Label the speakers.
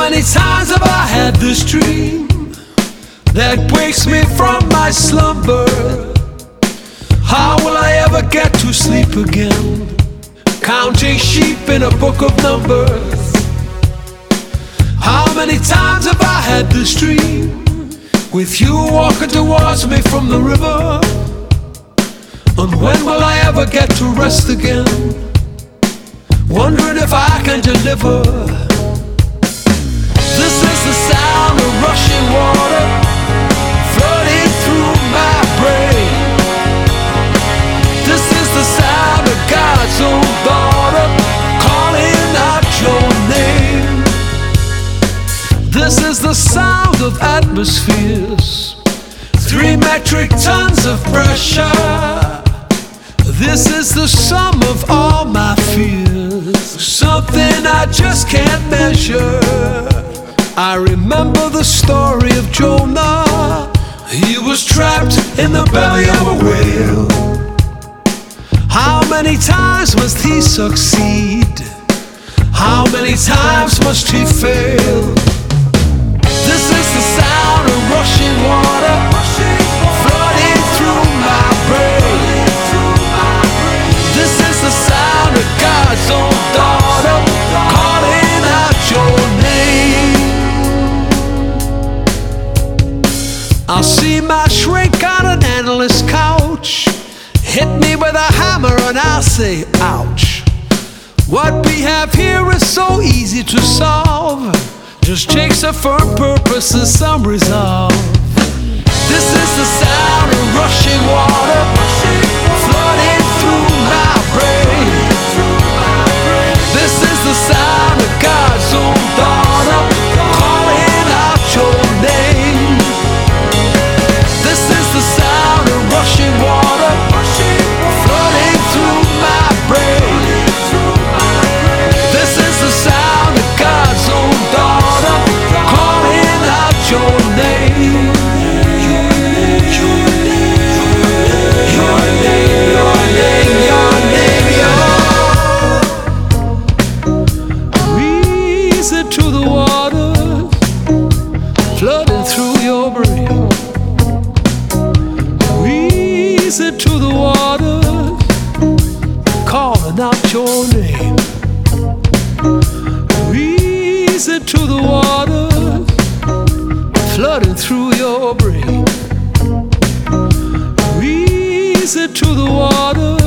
Speaker 1: many times have I had this dream that wakes me from my slumber? How will I ever get to sleep again, counting sheep in a book of numbers? How many times have I had this dream, with you walking towards me from the river? And when will I ever get to rest again, wondering if I can deliver? This is the sound of rushing water flooding through my brain. This is the sound of God's own daughter calling out your name. This is the sound of atmospheres, 3 metric tons of pressure. This is the sum of all my fears, something I just can't measure. I remember the story of Jonah. He was trapped in the belly of a whale. How many times must he succeed? How many times must he fail? This is the sound of rushing water flooding through my brain. This is the sound of God's own daughter calling out your name. I'll see my shrink on an endless couch, hit me with a hammer and I'll say, ouch. What we have here is so easy to solve, just takes a firm purpose and some resolve. This is the sound of rushing water flooding through my brain. This is the sound of God's own daughter calling out your name. This is the sound of rushing water flooding through my brain. This is the sound of God's own daughter calling out your name. To the waters flooding through your brain. Easy to the waters calling out your name. Easy to the waters flooding through your brain. Easy to the waters